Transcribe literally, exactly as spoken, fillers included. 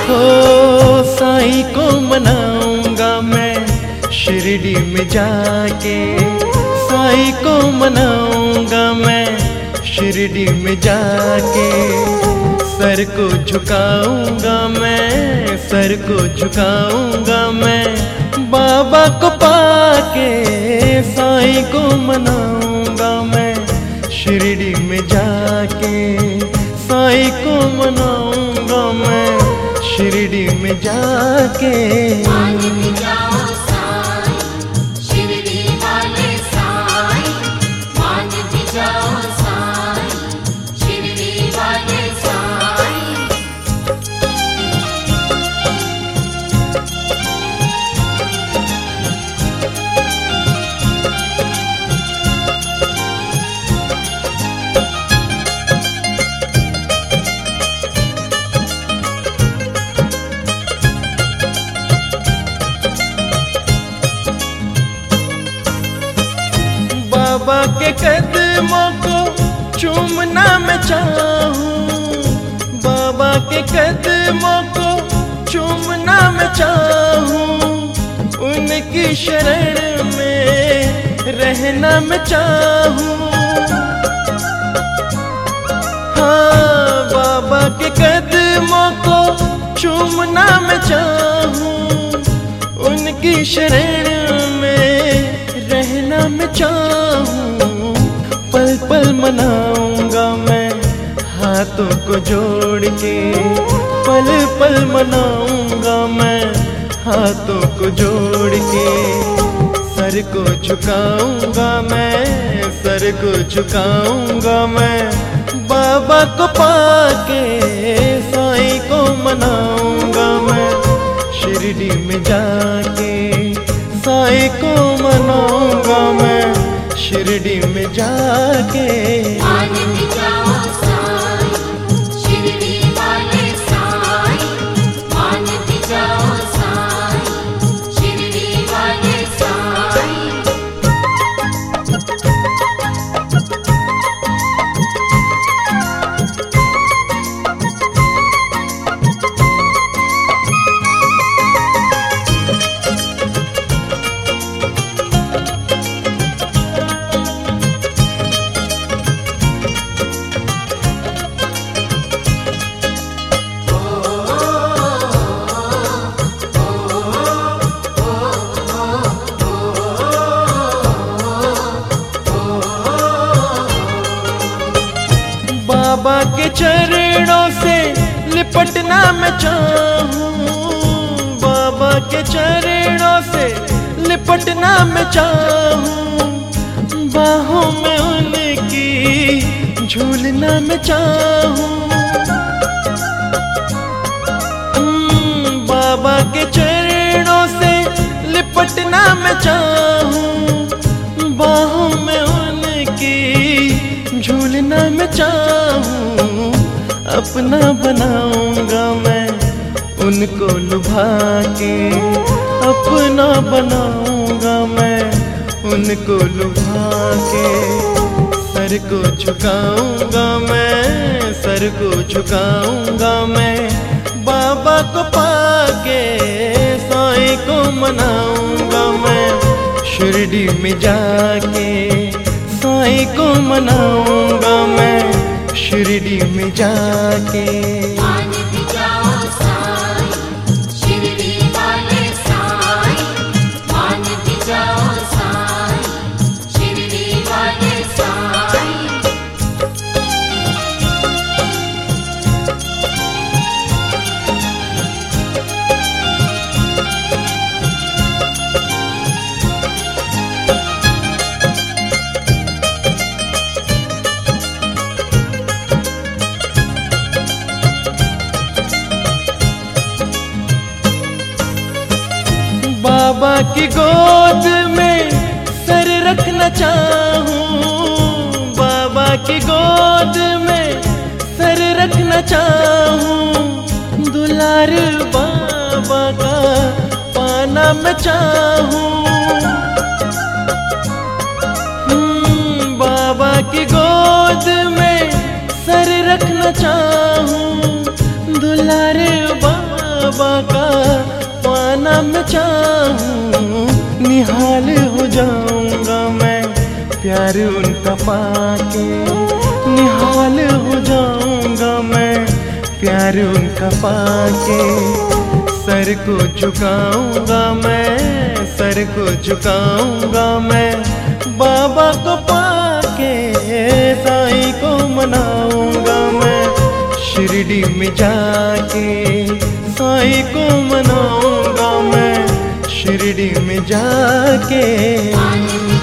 हो साईं को मनाऊंगा मैं शिरडी में जाके, साईं को मनाऊंगा मैं शिरडी में जाके। सर को झुकाऊंगा मैं, सर को झुकाऊंगा मैं बाबा को पाके। साईं को मनाऊंगा मैं शिरडी में जाके, साईं को मनाऊंगा मैं शिरडी में जाके। मान भी जाओ साईं, शिरडी वाले साईं, मान भी जाओ साईं, शिरडी वाले साईं। बाबा के कदमों को चूमना मैं चाहूं, बाबा के कदमों को चूमना मैं चाहूं। उनकी शरण में रहना मैं चाहूं। हाँ, बाबा के कदमों को चूमना मैं चाहूं। उनकी शरण में रहना मैं चाहूं। पल पल मनाऊंगा मैं हाथों को जोड़ के, पल पल मनाऊंगा मैं हाथों को जोड़ के। सर को झुकाऊंगा मैं, सर को झुकाऊंगा मैं बाबा को पाके। साईं को मनाऊंगा मैं शिरडी में जाके, साईं को मनाऊंगा मैं शिरडी में जाके। मान भी जाओ साईं, शिरडी वाले साईं, मान भी जाओ साईं, शिरडी वाले साईं। बाबा के चरणों से लिपटना मैं चाहूं, बाबा के चरणों से लिपटना मैं चाहूं। बाहों में उनकी झूलना मैं चाहूं। हम्म, बाबा के चरणों से लिपटना मैं चाहूं। बाहों में उनकी झूलना मैं चाहूं। अपना बनाऊंगा मैं उनको लुभा के, अपना बनाऊंगा मैं उनको लुभा के। सर को झुकाऊंगा मैं, सर को झुकाऊंगा मैं बाबा को पाके। साईं को मनाऊंगा मैं शिरडी में जाके, साईं को मनाऊंगा मैं शिरडी में जाके। मान भी जाओ साईं, शिरडी वाले साईं, मान भी जाओ साईं, शिरडी वाले साईं। बाबा की गोद में सर रखना चाहूं, बाबा की गोद में सर रखना चाहूं। दुलार बाबा का पाना मैं चाहूं। हम्म, बाबा की गोद में सर रखना चाहूं। दुलार बाबा बाबा का पाना मैं चाहूं, निहाल हो जाऊंगा मैं प्यार उनका पाके, निहाल हो जाऊंगा मैं प्यार उनका पाके। सर को झुकाऊंगा मैं, सर को झुकाऊंगा मैं बाबा को पाके, साईं को मनाऊंगा मैं शिरडी में जाके, साईं को मनाऊंगा मैं शिरडी में जाके।